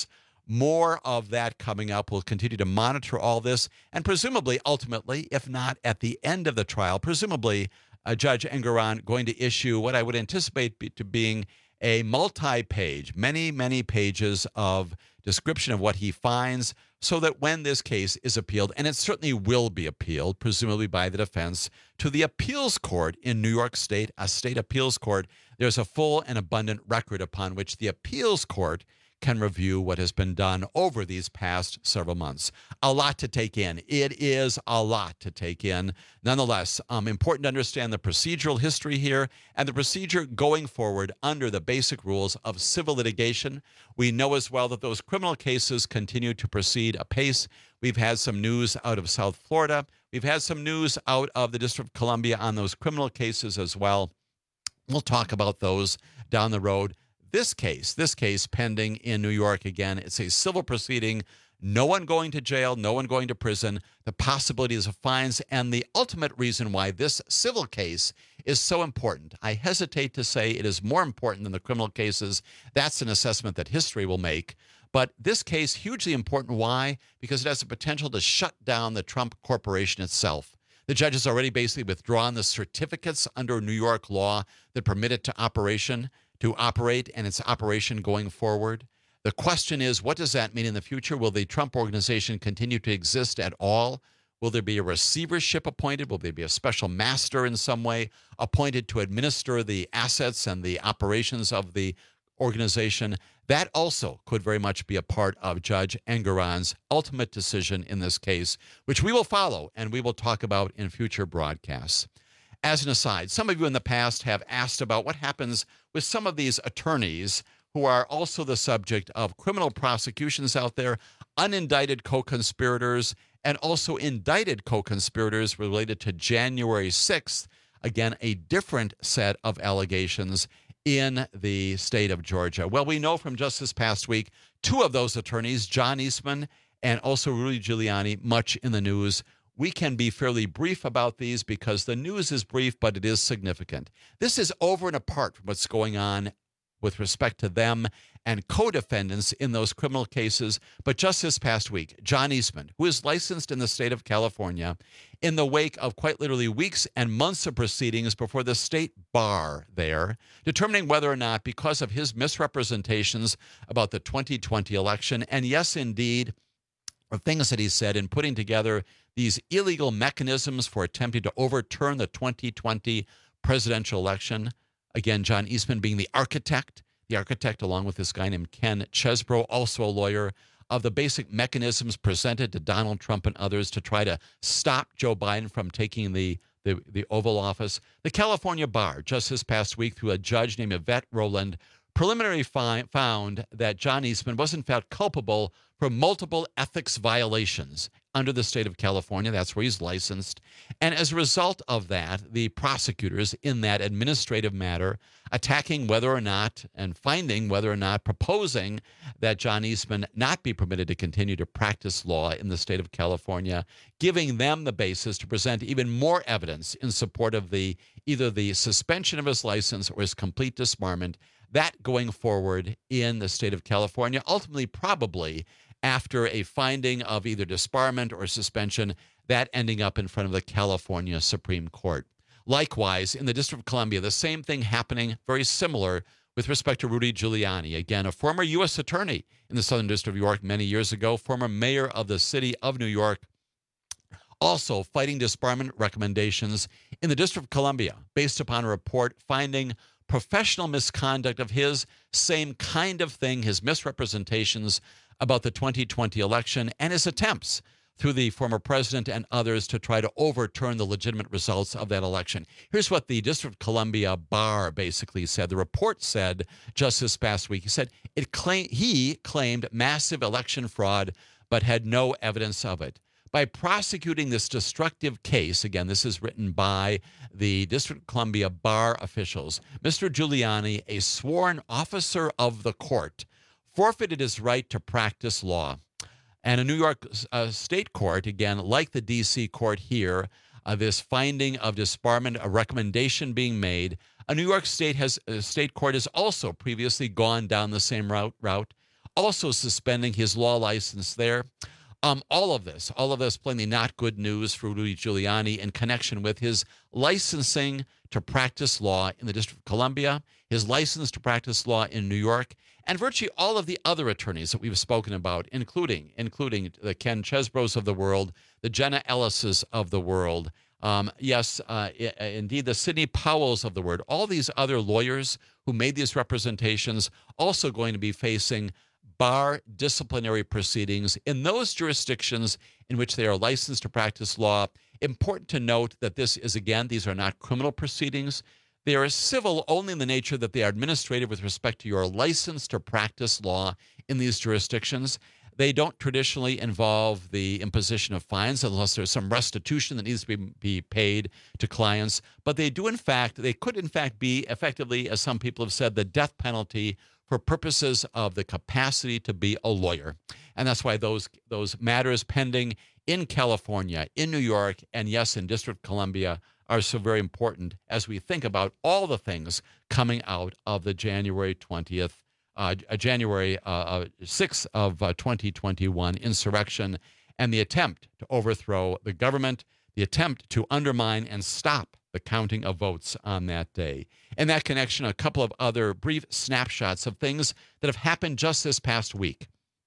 More of that coming up. We'll continue to monitor all this, and presumably, ultimately, if not at the end of the trial, presumably uh, Judge Engoron going to issue what I would anticipate be, to being a multi-page, many, many pages of description of what he finds, so that when this case is appealed, and it certainly will be appealed, presumably by the defense, to the appeals court in New York State, a state appeals court, there's a full and abundant record upon which the appeals court can review what has been done over these past several months. A lot to take in. It is a lot to take in. Nonetheless, um, important to understand the procedural history here and the procedure going forward under the basic rules of civil litigation. We know as well that those criminal cases continue to proceed apace. We've had some news out of South Florida. We've had some news out of the District of Columbia on those criminal cases as well. We'll talk about those down the road. This case, this case pending in New York again, it's a civil proceeding, no one going to jail, no one going to prison, the possibilities of fines, and the ultimate reason why this civil case is so important. I hesitate to say it is more important than the criminal cases. That's an assessment that history will make. But this case, hugely important. Why? Because it has the potential to shut down the Trump Corporation itself. The judge has already basically withdrawn the certificates under New York law that permit it to operation. to operate and its operation going forward. The question is, what does that mean in the future? Will the Trump Organization continue to exist at all? Will there be a receivership appointed? Will there be a special master in some way appointed to administer the assets and the operations of the organization? That also could very much be a part of Judge Engoron's ultimate decision in this case, which we will follow and we will talk about in future broadcasts. As an aside, some of you in the past have asked about what happens with some of these attorneys who are also the subject of criminal prosecutions out there, unindicted co-conspirators, and also indicted co-conspirators related to January sixth. Again, a different set of allegations in the state of Georgia. Well, we know from just this past week, two of those attorneys, John Eastman and also Rudy Giuliani, much in the news. We can be fairly brief about these because the news is brief, but it is significant. This is over and apart from what's going on with respect to them and co-defendants in those criminal cases. But just this past week, John Eastman, who is licensed in the state of California, in the wake of quite literally weeks and months of proceedings before the state bar there, determining whether or not, because of his misrepresentations about the twenty twenty election, and yes, indeed, or things that he said in putting together these illegal mechanisms for attempting to overturn the twenty twenty presidential election. Again, John Eastman being the architect, the architect along with this guy named Ken Chesbro, also a lawyer, of the basic mechanisms presented to Donald Trump and others to try to stop Joe Biden from taking the, the, the Oval Office. The California bar, just this past week, through a judge named Yvette Rowland, preliminary fi- found that John Eastman was in fact culpable for multiple ethics violations under the state of California. That's where he's licensed. And as a result of that, the prosecutors in that administrative matter attacking whether or not and finding whether or not proposing that John Eastman not be permitted to continue to practice law in the state of California, giving them the basis to present even more evidence in support of the either the suspension of his license or his complete disbarment. That going forward in the state of California, ultimately probably after a finding of either disbarment or suspension, that ending up in front of the California Supreme Court. Likewise, in the District of Columbia, the same thing happening, very similar with respect to Rudy Giuliani. Again, a former U S attorney in the Southern District of New York many years ago, former mayor of the city of New York, also fighting disbarment recommendations in the District of Columbia based upon a report finding professional misconduct of his, same kind of thing, his misrepresentations about the twenty twenty election and his attempts through the former president and others to try to overturn the legitimate results of that election. Here's what the District of Columbia bar basically said. The report said just this past week, he said it claim, he claimed massive election fraud but had no evidence of it. By prosecuting this destructive case, again, this is written by the District of Columbia bar officials, Mister Giuliani, a sworn officer of the court, forfeited his right to practice law. And a New York uh, state court, again, like the D C court here, uh, this finding of disbarment, a recommendation being made. A New York state has uh, state court has also previously gone down the same route, route, also suspending his law license there. Um, all of this, all of this plainly not good news for Rudy Giuliani in connection with his licensing to practice law in the District of Columbia, his license to practice law in New York, and virtually all of the other attorneys that we've spoken about, including including the Ken Chesbros of the world, the Jenna Ellises of the world, um, yes, uh, I- indeed, the Sidney Powells of the world, all these other lawyers who made these representations also going to be facing bar disciplinary proceedings in those jurisdictions in which they are licensed to practice law. Important to note that this is, again, these are not criminal proceedings. They are civil only in the nature that they are administrative with respect to your license to practice law in these jurisdictions. They don't traditionally involve the imposition of fines unless there's some restitution that needs to be, be paid to clients. But they do, in fact, they could, in fact, be effectively, as some people have said, the death penalty for purposes of the capacity to be a lawyer. And that's why those those matters pending in California, in New York, and yes, in District of Columbia are so very important as we think about all the things coming out of the January twentieth, uh, January uh, sixth of uh, twenty twenty-one insurrection and the attempt to overthrow the government, the attempt to undermine and stop the counting of votes on that day. In that connection, a couple of other brief snapshots of things that have happened just this past week.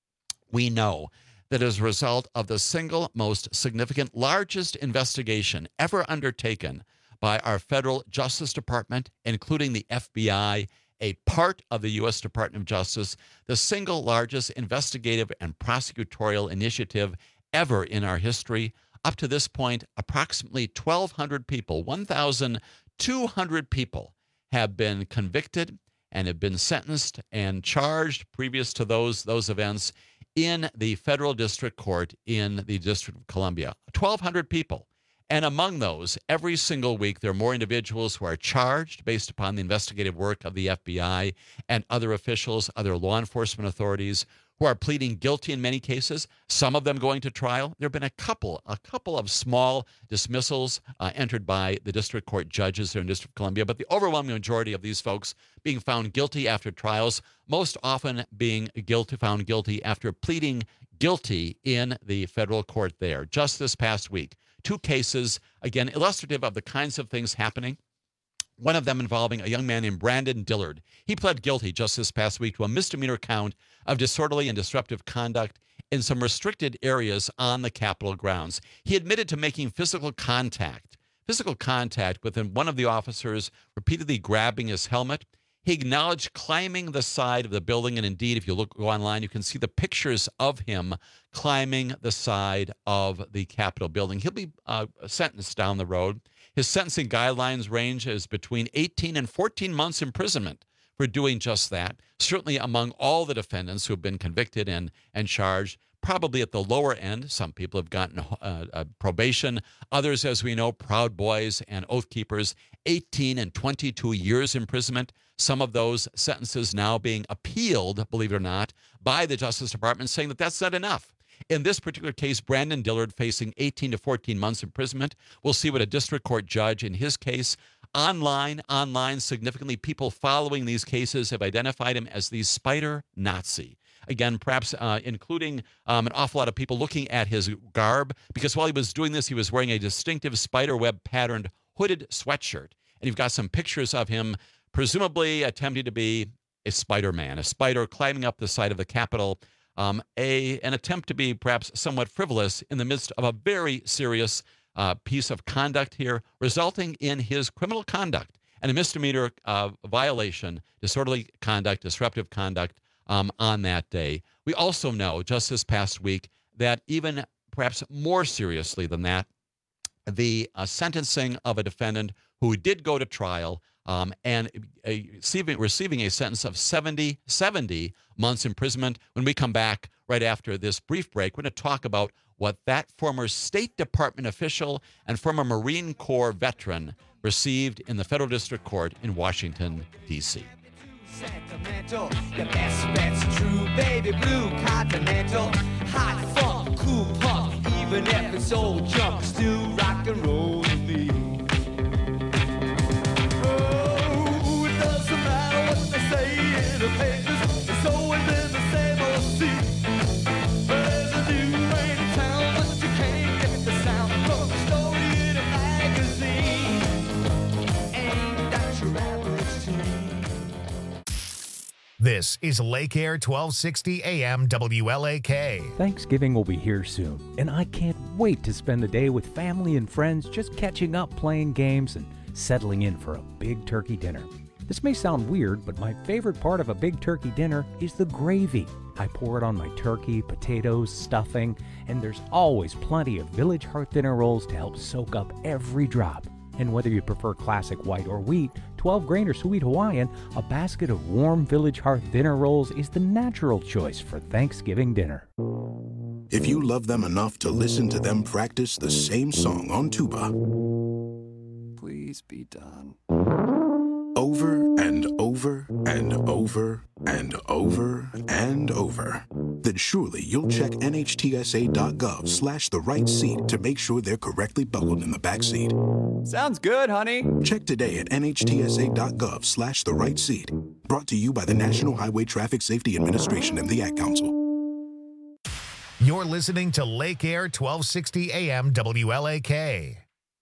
We know that as a result of the single most significant, largest investigation ever undertaken by our federal Justice Department, including the F B I, a part of the U S Department of Justice, the single largest investigative and prosecutorial initiative ever in our history. Up to this point, approximately twelve hundred people, one thousand two hundred people have been convicted and have been sentenced and charged previous to those, those events in the federal district court in the District of Columbia. twelve hundred people. And among those, every single week, there are more individuals who are charged based upon the investigative work of the F B I and other officials, other law enforcement authorities, who are pleading guilty in many cases, some of them going to trial. There have been a couple, a couple of small dismissals uh, entered by the district court judges there in District of Columbia, but the overwhelming majority of these folks being found guilty after trials, most often being guilty, found guilty after pleading guilty in the federal court there. Just this past week, two cases, again, illustrative of the kinds of things happening. One of them involving a young man named Brandon Dillard. He pled guilty just this past week to a misdemeanor count of disorderly and disruptive conduct in some restricted areas on the Capitol grounds. He admitted to making physical contact, physical contact with one of the officers, repeatedly grabbing his helmet. He acknowledged climbing the side of the building, and indeed, if you look go online, you can see the pictures of him climbing the side of the Capitol building. He'll be uh, sentenced down the road. His sentencing guidelines range is between eighteen and fourteen months imprisonment for doing just that. Certainly among all the defendants who have been convicted and, and charged, probably at the lower end. Some people have gotten uh, uh, probation. Others, as we know, Proud Boys and Oath Keepers, eighteen and twenty-two years imprisonment. Some of those sentences now being appealed, believe it or not, by the Justice Department, saying that that's not enough. In this particular case, Brandon Dillard facing eighteen to fourteen months imprisonment. We'll see what a district court judge in his case. Online, online, significantly, people following these cases have identified him as the Spider Nazi. Again, perhaps uh, including um, an awful lot of people looking at his garb, because while he was doing this, he was wearing a distinctive spiderweb patterned hooded sweatshirt. And you've got some pictures of him presumably attempting to be a Spider-Man, a spider climbing up the side of the Capitol. Um, a an attempt to be perhaps somewhat frivolous in the midst of a very serious uh, piece of conduct here, resulting in his criminal conduct and a misdemeanor uh, violation, disorderly conduct, disruptive conduct um, on that day. We also know just this past week that even perhaps more seriously than that, the uh, sentencing of a defendant who did go to trial Um, and a, receiving, receiving a sentence of seventy, seventy months imprisonment. When we come back right after this brief break, we're going to talk about what that former State Department official and former Marine Corps veteran received in the Federal District Court in Washington, D C Sentimental, your best bet's true, baby blue continental, hot funk, cool punk, even if it's old junk, still rock and roll to me. Oh, it doesn't matter what they say in the papers, it's always been the same old This is Lake Air twelve sixty A M W L A K. Thanksgiving will be here soon, and I can't wait to spend the day with family and friends just catching up, playing games, and settling in for a big turkey dinner. This may sound weird, but my favorite part of a big turkey dinner is the gravy. I pour it on my turkey, potatoes, stuffing, and there's always plenty of Village Hearth dinner rolls to help soak up every drop. And whether you prefer classic white or wheat, twelve grain or sweet Hawaiian, a basket of warm Village Hearth dinner rolls is the natural choice for Thanksgiving dinner. If you love them enough to listen to them practice the same song on tuba, Please be done. over and over and over and over and over, then surely you'll check N H T S A dot gov slash the right seat to make sure they're correctly buckled in the back seat. Sounds good, honey. Check today at N H T S A dot gov slash the right seat. Brought to you by the National Highway Traffic Safety Administration and the Ad Council. You're listening to Lake Air twelve sixty A M W L A K.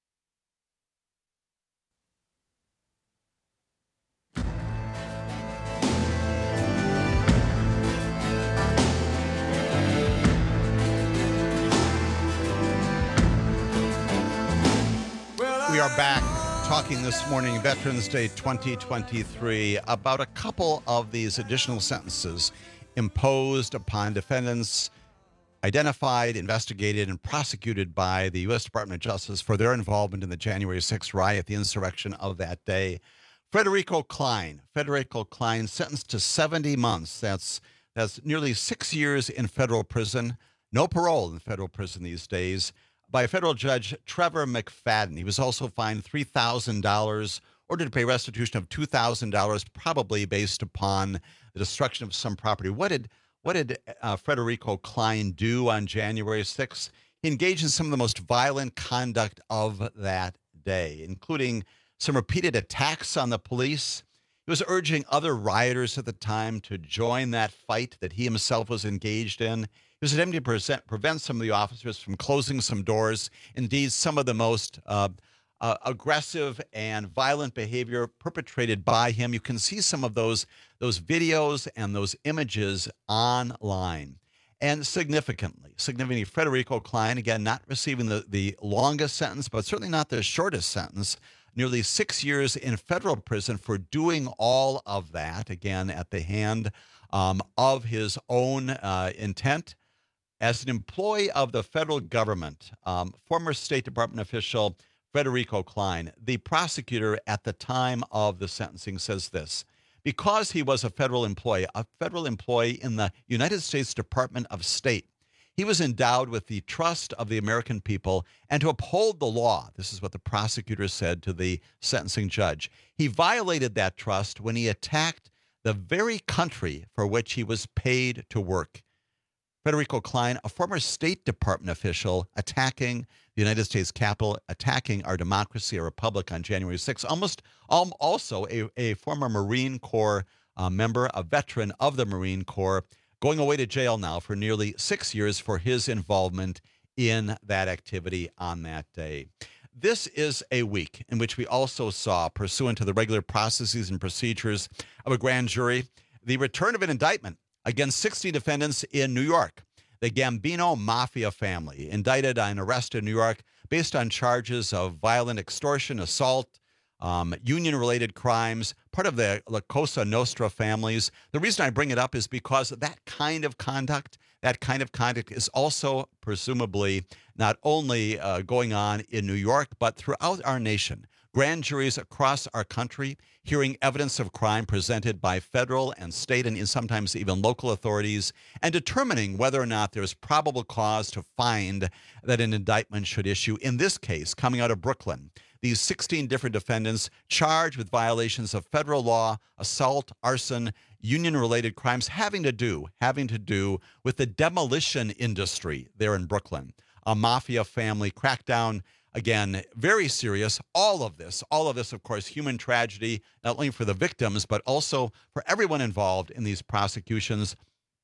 We are back talking this morning, Veterans Day twenty twenty-three, about a couple of these additional sentences imposed upon defendants identified, investigated, and prosecuted by the U S Department of Justice for their involvement in the January sixth riot, the insurrection of that day. Frederico Klein, Frederico Klein sentenced to seventy months. That's, that's nearly six years in federal prison. No parole in federal prison these days. By federal judge Trevor McFadden. He was also fined three thousand dollars, ordered to pay restitution of two thousand dollars, probably based upon the destruction of some property. What did what did uh, Frederico Klein do on January sixth? He engaged in some of the most violent conduct of that day, including some repeated attacks on the police. He was urging other rioters at the time to join that fight that he himself was engaged in. He was attempting to present, prevent some of the officers from closing some doors. Indeed, some of the most uh, uh, aggressive and violent behavior perpetrated by him. You can see some of those, those videos and those images online. And significantly, significantly, Frederico Klein, again, not receiving the, the longest sentence, but certainly not the shortest sentence, nearly six years in federal prison for doing all of that, again, at the hand um, of his own uh, intent. As an employee of the federal government, um, former State Department official Frederico Klein, the prosecutor at the time of the sentencing says this: because he was a federal employee, a federal employee in the United States Department of State, he was endowed with the trust of the American people and to uphold the law. This is what the prosecutor said to the sentencing judge. He violated that trust when he attacked the very country for which he was paid to work. Frederico Klein, a former State Department official, attacking the United States Capitol, attacking our democracy, our republic on January sixth. Almost um, also a, a former Marine Corps uh, member, a veteran of the Marine Corps, going away to jail now for nearly six years for his involvement in that activity on that day. This is a week in which we also saw, pursuant to the regular processes and procedures of a grand jury, the return of an indictment against sixty defendants in New York. The Gambino Mafia family, indicted and arrested in New York based on charges of violent extortion, assault, um, union-related crimes, part of the La Cosa Nostra families. The reason I bring it up is because that kind of conduct, that kind of conduct is also presumably not only uh, going on in New York, but throughout our nation. Grand juries across our country hearing evidence of crime presented by federal and state and sometimes even local authorities, and determining whether or not there's probable cause to find that an indictment should issue. In this case, coming out of Brooklyn, these sixteen different defendants charged with violations of federal law, assault, arson, union-related crimes having to do, having to do with the demolition industry there in Brooklyn. A mafia family crackdown. Again, very serious. All of this, all of this, of course, human tragedy, not only for the victims, but also for everyone involved in these prosecutions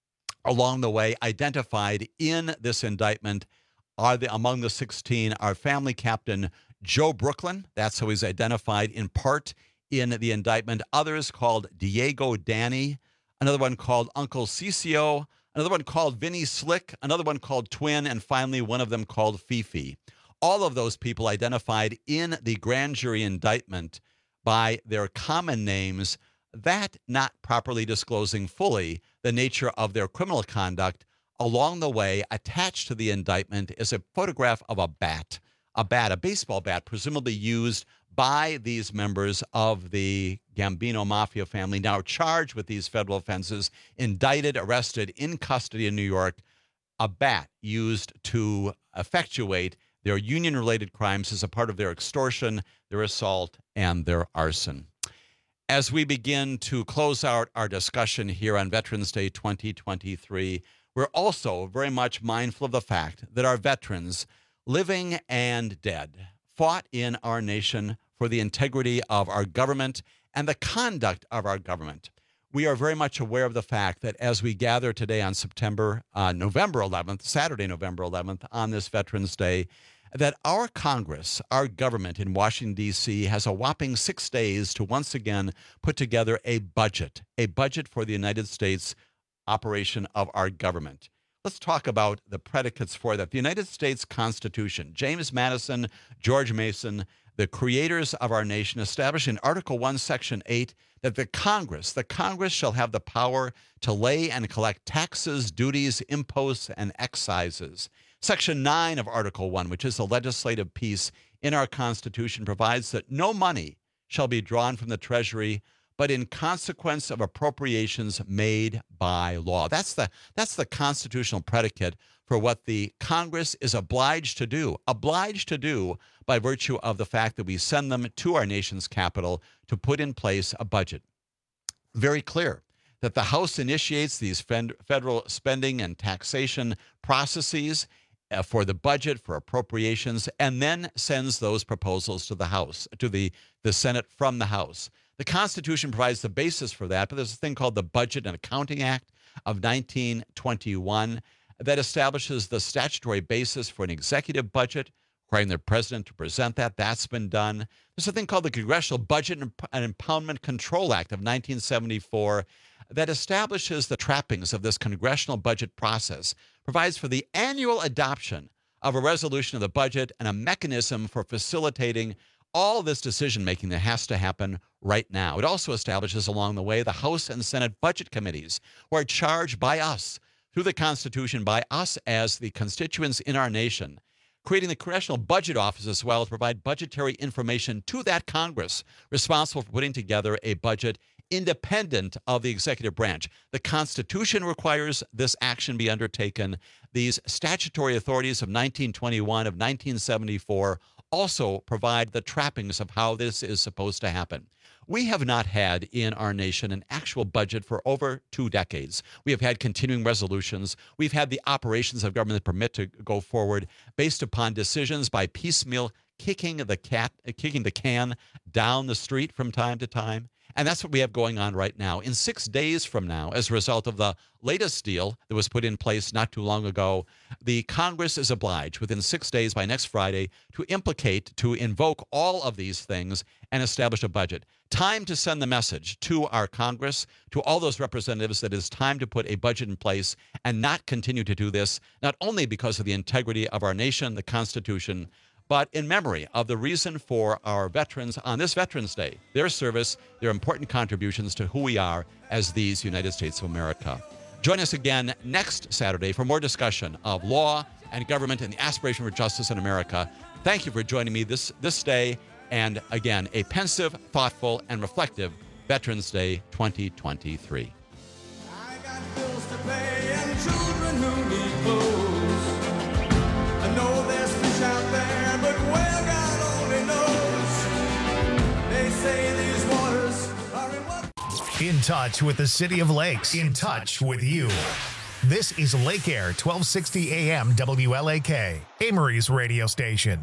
along the way. Identified in this indictment are the, among the sixteen, our family captain, Joe Brooklyn. That's how he's identified in part in the indictment. Others called Diego Danny, another one called Uncle Cicio, another one called Vinny Slick, another one called Twin, and finally one of them called Fifi. All of those people identified in the grand jury indictment by their common names, that not properly disclosing fully the nature of their criminal conduct. Along the way, attached to the indictment is a photograph of a bat, a bat, a baseball bat, presumably used by these members of the Gambino Mafia family, now charged with these federal offenses, indicted, arrested, in custody in New York, a bat used to effectuate their union-related crimes as a part of their extortion, their assault, and their arson. As we begin to close out our discussion here on Veterans Day twenty twenty-three, we're also very much mindful of the fact that our veterans, living and dead, fought in our nation for the integrity of our government and the conduct of our government. We are very much aware of the fact that as we gather today on September, uh, November eleventh, Saturday, November eleventh, on this Veterans Day, that our Congress, our government in Washington, D C, has a whopping six days to once again put together a budget, a budget for the United States operation of our government. Let's talk about the predicates for that. The United States Constitution, James Madison, George Mason, the creators of our nation, established in Article one, Section eight, that the Congress, the Congress shall have the power to lay and collect taxes, duties, imposts, and excises. Section nine of Article one, which is the legislative piece in our Constitution, provides that no money shall be drawn from the Treasury but in consequence of appropriations made by law. That's the, that's the constitutional predicate for what the Congress is obliged to do, obliged to do by virtue of the fact that we send them to our nation's capital to put in place a budget. Very clear that the House initiates these federal spending and taxation processes uh, for the budget, for appropriations, and then sends those proposals to the House, to the, the Senate from the House. The Constitution provides the basis for that, but there's a thing called the Budget and Accounting Act of nineteen twenty-one that establishes the statutory basis for an executive budget, requiring the president to present that. That's been done. There's a thing called the Congressional Budget and Impoundment Control Act of nineteen seventy-four that establishes the trappings of this congressional budget process, provides for the annual adoption of a resolution of the budget and a mechanism for facilitating all this decision-making that has to happen right now. It also establishes along the way the House and Senate budget committees, who are charged by us, through the Constitution, by us as the constituents in our nation, creating the Congressional Budget Office as well to provide budgetary information to that Congress, responsible for putting together a budget independent of the executive branch. The Constitution requires this action be undertaken. These statutory authorities of nineteen twenty-one, of nineteen seventy-four, also provide the trappings of how this is supposed to happen. We have not had in our nation an actual budget for over two decades. We have had continuing resolutions. We've had the operations of government that permit to go forward based upon decisions by piecemeal kicking the cat, kicking the can down the street from time to time. And that's what we have going on right now. In six days from now, as a result of the latest deal that was put in place not too long ago, the Congress is obliged within six days by next Friday to implicate, to invoke all of these things and establish a budget. Time to send the message to our Congress, to all those representatives, that it is time to put a budget in place and not continue to do this, not only because of the integrity of our nation, the Constitution, but in memory of the reason for our veterans on this Veterans Day, their service, their important contributions to who we are as these United States of America. Join us again next Saturday for more discussion of law and government and the aspiration for justice in America. Thank you for joining me this, this day. And again, a pensive, thoughtful, and reflective Veterans Day twenty twenty-three. I got bills to pay and children who need clothes. I know there's fish out there, but well, God only knows. They say these waters are in what? In touch with the City of Lakes. In touch with you. This is Lake Air, twelve sixty A M W L A K, Amory's radio station.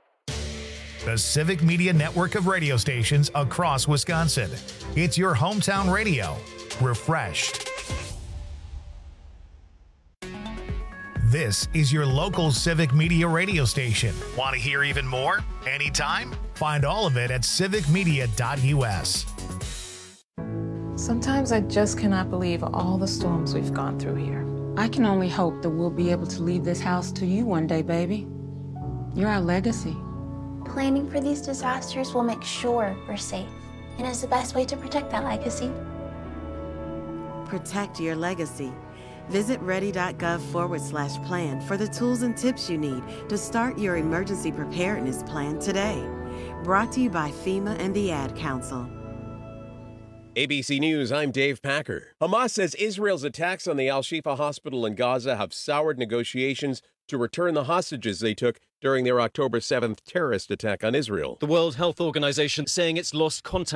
The Civic Media Network of radio stations across Wisconsin. It's your hometown radio. Refreshed. This is your local Civic Media radio station. Want to hear even more? Anytime? Find all of it at civic media dot U S. Sometimes I just cannot believe all the storms we've gone through here. I can only hope that we'll be able to leave this house to you one day, baby. You're our legacy. Planning for these disasters will make sure we're safe, and is the best way to protect that legacy. Protect your legacy. Visit ready.gov forward slash plan for the tools and tips you need to start your emergency preparedness plan today. Brought to you by FEMA and the Ad Council. A B C News, I'm Dave Packer. Hamas says Israel's attacks on the Al-Shifa hospital in Gaza have soured negotiations to return the hostages they took during their October seventh terrorist attack on Israel. The World Health Organization saying it's lost contact